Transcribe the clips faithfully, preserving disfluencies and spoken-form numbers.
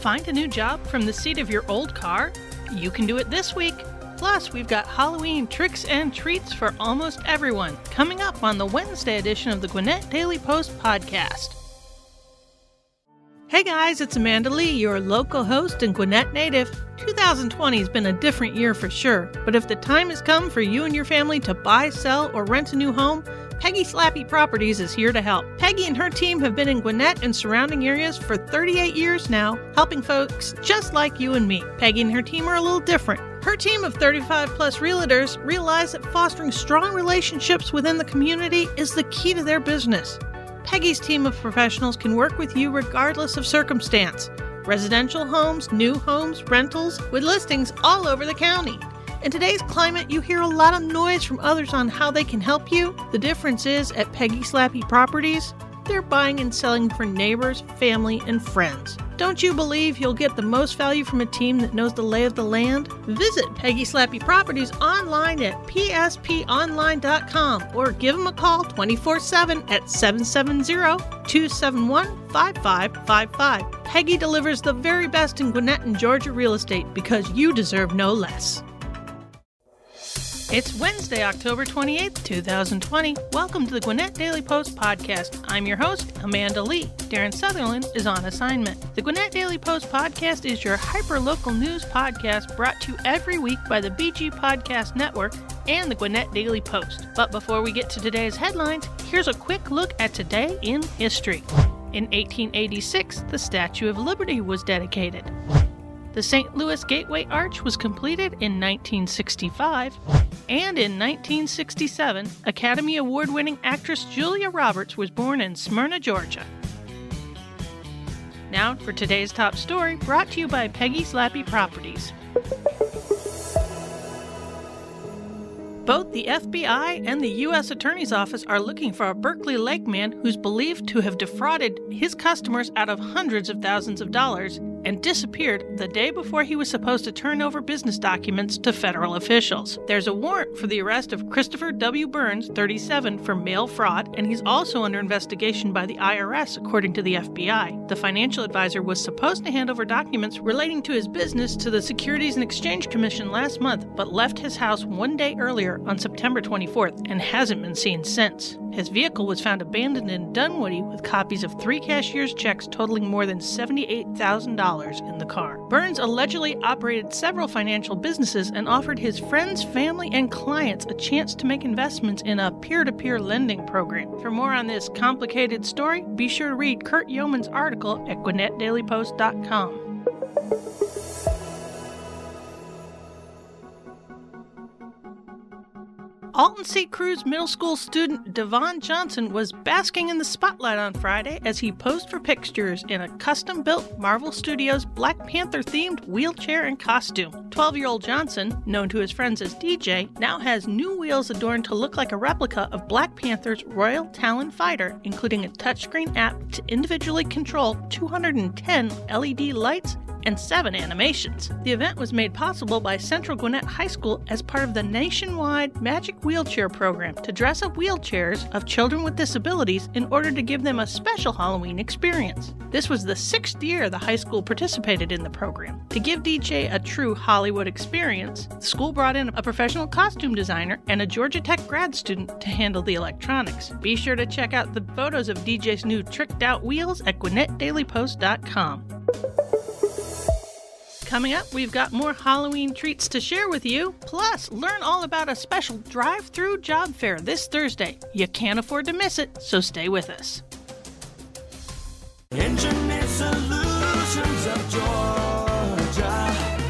Find a new job from the seat of your old car? You can do it this week. Plus, we've got Halloween tricks and treats for almost everyone coming up on the Wednesday edition of the Gwinnett Daily Post podcast. Hey guys, it's Amanda Lee, your local host and Gwinnett native. two thousand twenty has been a different year for sure, but if the time has come for you and your family to buy, sell, or rent a new home, Peggy Slappy Properties is here to help. Peggy and her team have been in Gwinnett and surrounding areas for thirty-eight years now, helping folks just like you and me. Peggy and her team are a little different. Her team of thirty-five plus realtors realize that fostering strong relationships within the community is the key to their business. Peggy's team of professionals can work with you regardless of circumstance. Residential homes, new homes, rentals, with listings all over the county. In today's climate, you hear a lot of noise from others on how they can help you. The difference is, at Peggy Slappy Properties, they're buying and selling for neighbors, family, and friends. Don't you believe you'll get the most value from a team that knows the lay of the land? Visit Peggy Slappy Properties online at p s p online dot com or give them a call twenty-four seven at seven seven zero, two seven one, five five five five. Peggy delivers the very best in Gwinnett and Georgia real estate because you deserve no less. It's Wednesday, October twenty-eighth, two thousand twenty. Welcome to the Gwinnett Daily Post podcast. I'm your host, Amanda Lee. Darren Sutherland is on assignment. The Gwinnett Daily Post podcast is your hyper-local news podcast brought to you every week by the B G Podcast Network and the Gwinnett Daily Post. But before we get to today's headlines, here's a quick look at today in history. In eighteen eighty-six, the Statue of Liberty was dedicated. The Saint Louis Gateway Arch was completed in nineteen sixty-five, and in nineteen sixty-seven, Academy Award-winning actress Julia Roberts was born in Smyrna, Georgia. Now for today's top story, brought to you by Peggy Slappy Properties. Both the F B I and the U S Attorney's Office are looking for a Berkeley Lake man who's believed to have defrauded his customers out of hundreds of thousands of dollars and disappeared the day before he was supposed to turn over business documents to federal officials. There's a warrant for the arrest of Christopher W. Burns, thirty-seven, for mail fraud, and he's also under investigation by the I R S, according to the F B I. The financial advisor was supposed to hand over documents relating to his business to the Securities and Exchange Commission last month, but left his house one day earlier on September twenty-fourth and hasn't been seen since. His vehicle was found abandoned in Dunwoody with copies of three cashier's checks totaling more than seventy-eight thousand dollars in the car. Burns allegedly operated several financial businesses and offered his friends, family, and clients a chance to make investments in a peer-to-peer lending program. For more on this complicated story, be sure to read Kurt Yeoman's article at Gwinnett Daily Post dot com. Alton Saint Cruz Middle School student Devon Johnson was basking in the spotlight on Friday as he posed for pictures in a custom-built Marvel Studios Black Panther-themed wheelchair and costume. twelve-year-old Johnson, known to his friends as D J, now has new wheels adorned to look like a replica of Black Panther's Royal Talon Fighter, including a touchscreen app to individually control two hundred ten L E D lights and seven animations. The event was made possible by Central Gwinnett High School as part of the nationwide Magic Wheelchair program to dress up wheelchairs of children with disabilities in order to give them a special Halloween experience. This was the sixth year the high school participated in the program. To give D J a true Hollywood experience, the school brought in a professional costume designer and a Georgia Tech grad student to handle the electronics. Be sure to check out the photos of D J's new tricked out wheels at Gwinnett Daily Post dot com. Coming up, we've got more Halloween treats to share with you. Plus, learn all about a special drive-through job fair this Thursday. You can't afford to miss it, so stay with us. Engineered Solutions of Georgia.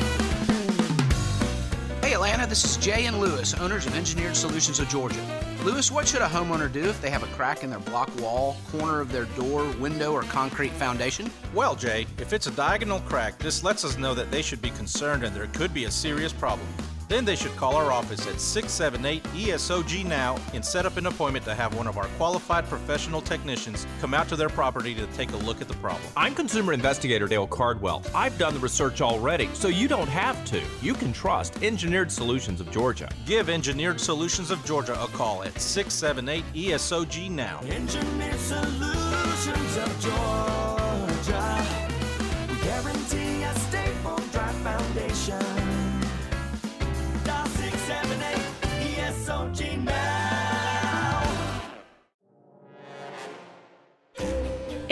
Hey Atlanta, this is Jay and Lewis, owners of Engineered Solutions of Georgia. Lewis, what should a homeowner do if they have a crack in their block wall, corner of their door, window, or concrete foundation? Well, Jay, if it's a diagonal crack, this lets us know that they should be concerned and there could be a serious problem. Then they should call our office at six seven eight E S O G now and set up an appointment to have one of our qualified professional technicians come out to their property to take a look at the problem. I'm consumer investigator Dale Cardwell. I've done the research already, so you don't have to. You can trust Engineered Solutions of Georgia. Give Engineered Solutions of Georgia a call at six seven eight E S O G now. Engineered Solutions of Georgia. We guarantee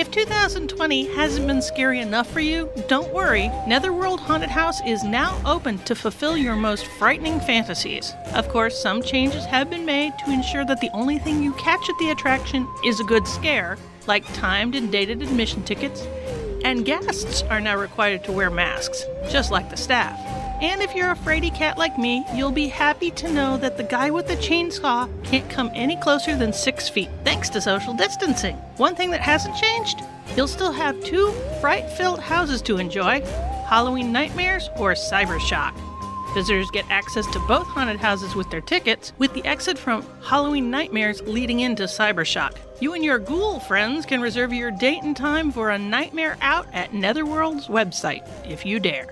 If two thousand twenty hasn't been scary enough for you, don't worry. Netherworld Haunted House is now open to fulfill your most frightening fantasies. Of course, some changes have been made to ensure that the only thing you catch at the attraction is a good scare, like timed and dated admission tickets, and guests are now required to wear masks, just like the staff. And if you're a fraidy cat like me, you'll be happy to know that the guy with the chainsaw can't come any closer than six feet, thanks to social distancing. One thing that hasn't changed, you'll still have two fright-filled houses to enjoy, Halloween Nightmares or Cybershock. Visitors get access to both haunted houses with their tickets, with the exit from Halloween Nightmares leading into Cybershock. You and your ghoul friends can reserve your date and time for a nightmare out at Netherworld's website, if you dare.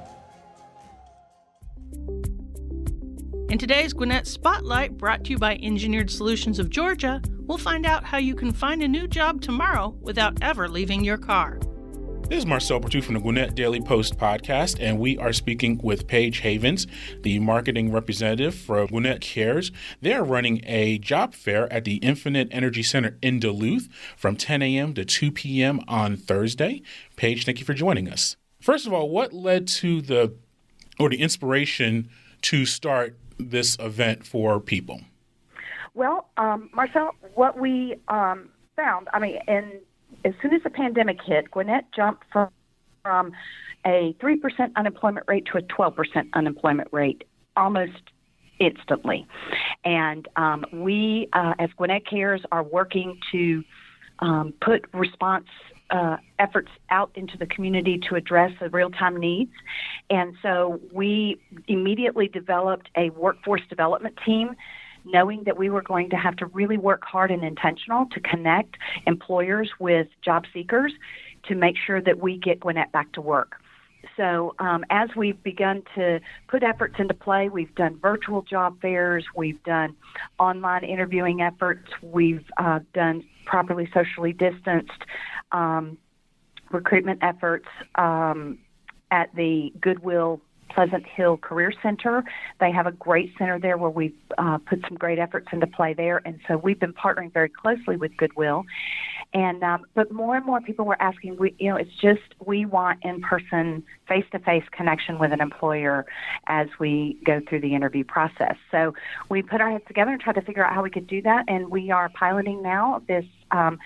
In today's Gwinnett Spotlight, brought to you by Engineered Solutions of Georgia, we'll find out how you can find a new job tomorrow without ever leaving your car. This is Marcel Bertou from the Gwinnett Daily Post podcast, and we are speaking with Paige Havens, the marketing representative for Gwinnett Cares. They're running a job fair at the Infinite Energy Center in Duluth from ten a.m. to two p.m. on Thursday. Paige, thank you for joining us. First of all, what led to the, or the inspiration to start this event for people? Well, um, Marcel, what we um, found, I mean, and as soon as the pandemic hit, Gwinnett jumped from, from a three percent unemployment rate to a twelve percent unemployment rate almost instantly. And um, we, uh, as Gwinnett Cares, are working to um, put response uh, efforts out into the community to address the real-time needs. And so we immediately developed a workforce development team, knowing that we were going to have to really work hard and intentional to connect employers with job seekers to make sure that we get Gwinnett back to work. So um, as we've begun to put efforts into play, we've done virtual job fairs, we've done online interviewing efforts, we've uh, done properly socially distanced um, recruitment efforts um, at the Goodwill Pleasant Hill Career Center. They have a great center there where we've uh, put some great efforts into play there. And so we've been partnering very closely with Goodwill. And um, but more and more people were asking, we, you know, it's just we want in-person, face-to-face connection with an employer as we go through the interview process. So we put our heads together and tried to figure out how we could do that. And we are piloting now this um,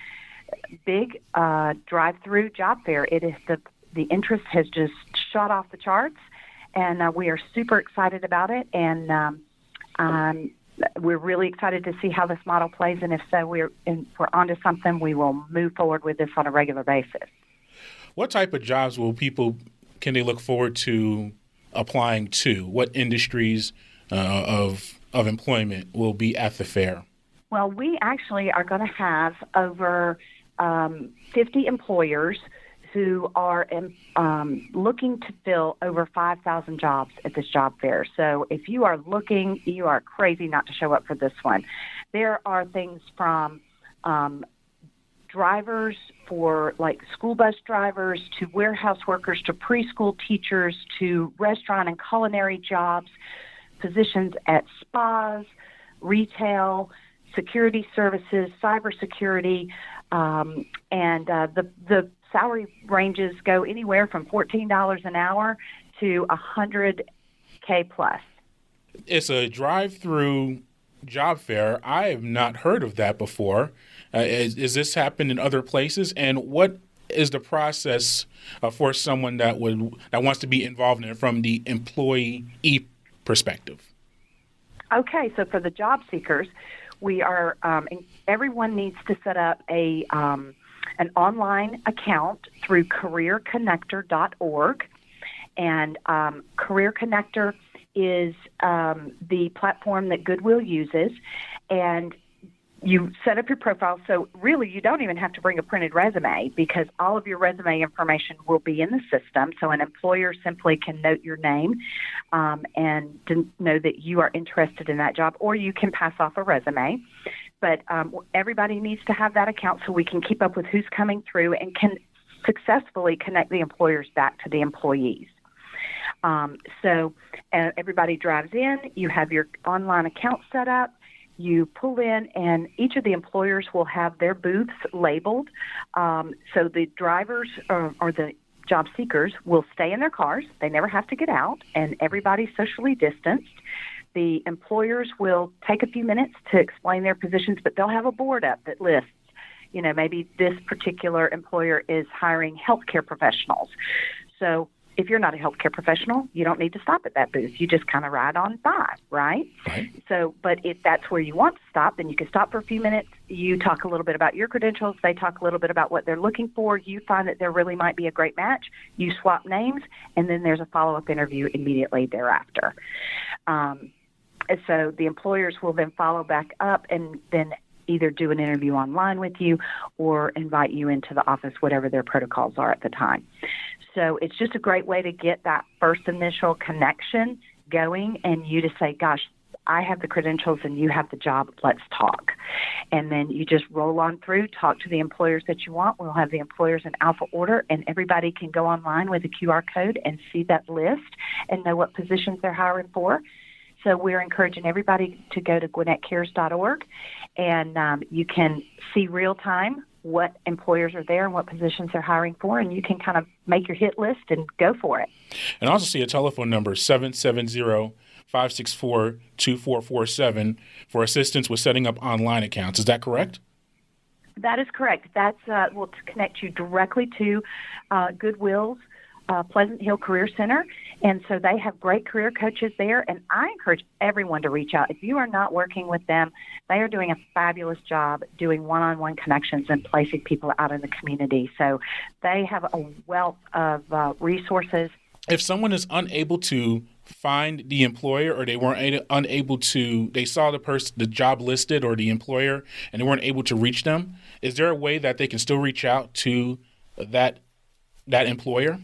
big uh, drive-through job fair. It is the the interest has just shot off the charts. And uh, we are super excited about it, and um, um, we're really excited to see how this model plays. And if so, we're if we're onto something. We will move forward with this on a regular basis. What type of jobs will people can they look forward to applying to? What industries uh, of of employment will be at the fair? Well, we actually are going to have over um, fifty employers who are um, looking to fill over five thousand jobs at this job fair. So if you are looking, you are crazy not to show up for this one. There are things from um, drivers for like school bus drivers to warehouse workers to preschool teachers to restaurant and culinary jobs, positions at spas, retail, security services, cybersecurity, um, and uh, the the salary ranges go anywhere from fourteen dollars an hour to one hundred K plus. It's a drive-through job fair. I have not heard of that before. Uh, is, is this happened in other places? And what is the process uh, for someone that would that wants to be involved in it from the employee perspective? Okay, so for the job seekers, we are um, everyone needs to set up a um, an online account through career connector dot org. And um, Career Connector is um, the platform that Goodwill uses. And you set up your profile. So really, you don't even have to bring a printed resume because all of your resume information will be in the system. So an employer simply can note your name um, and to know that you are interested in that job, or you can pass off a resume. But um, everybody needs to have that account so we can keep up with who's coming through and can successfully connect the employers back to the employees. Um, so uh, everybody drives in, you have your online account set up, You pull in, and each of the employers will have their booths labeled. Um, so the drivers or, or the job seekers will stay in their cars. They never have to get out, and everybody's socially distanced. The employers will take a few minutes to explain their positions, but they'll have a board up that lists, you know, maybe this particular employer is hiring healthcare professionals. So if you're not a healthcare professional, you don't need to stop at that booth. You just kind of ride on by, right? Right. So, but if that's where you want to stop, then you can stop for a few minutes. You talk a little bit about your credentials. They talk a little bit about what they're looking for. You find that there really might be a great match. You swap names, and then there's a follow-up interview immediately thereafter. Um, so the employers will then follow back up and then either do an interview online with you or invite you into the office, whatever their protocols are at the time. So it's just a great way to get that first initial connection going, and you to say, gosh, I have the credentials and you have the job, let's talk. And then you just roll on through, talk to the employers that you want. We'll have the employers in alpha order, and everybody can go online with a Q R code and see that list and know what positions they're hiring for. So we're encouraging everybody to go to Gwinnett Cares dot org, and um, you can see real time what employers are there and what positions they're hiring for, and you can kind of make your hit list and go for it. And also see a telephone number, seven seven zero, five six four, two four four seven, for assistance with setting up online accounts. Is that correct? That is correct. That's uh, will connect you directly to uh, Goodwill's uh, Pleasant Hill Career Center. And so they have great career coaches there, and I encourage everyone to reach out. If you are not working with them, they are doing a fabulous job doing one-on-one connections and placing people out in the community. So they have a wealth of uh, resources. If someone is unable to find the employer, or they weren't a- unable to, they saw the person, the job listed or the employer, and they weren't able to reach them, is there a way that they can still reach out to that that employer?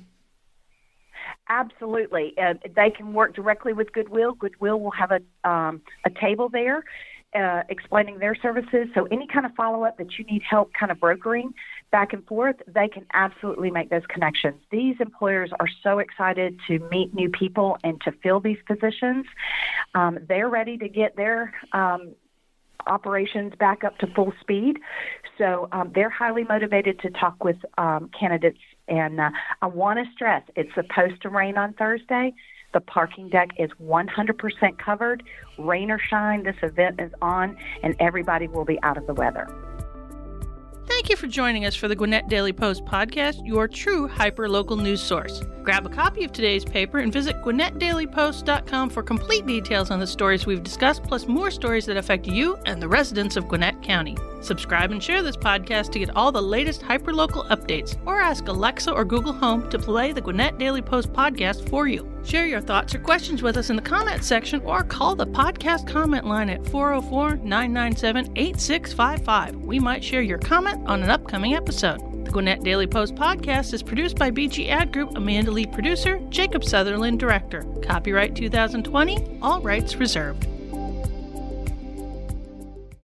Absolutely. Uh, they can work directly with Goodwill. Goodwill will have a um, a table there uh, explaining their services. So any kind of follow-up that you need help kind of brokering back and forth, they can absolutely make those connections. These employers are so excited to meet new people and to fill these positions. Um, they're ready to get their um, operations back up to full speed. So um, they're highly motivated to talk with um, candidates. And uh, I want to stress, it's supposed to rain on Thursday. The parking deck is one hundred percent covered. Rain or shine, this event is on, and everybody will be out of the weather. Thank you for joining us for the Gwinnett Daily Post podcast, your true hyper-local news source. Grab a copy of today's paper and visit Gwinnett Daily Post dot com for complete details on the stories we've discussed, plus more stories that affect you and the residents of Gwinnett County. Subscribe and share this podcast to get all the latest hyper-local updates, or ask Alexa or Google Home to play the Gwinnett Daily Post podcast for you. Share your thoughts or questions with us in the comments section, or call the podcast comment line at four oh four, nine nine seven, eight six five five. We might share your comment on an upcoming episode. The Gwinnett Daily Post podcast is produced by B G Ad Group, Amanda Lee producer, Jacob Sutherland director. Copyright two thousand twenty, all rights reserved.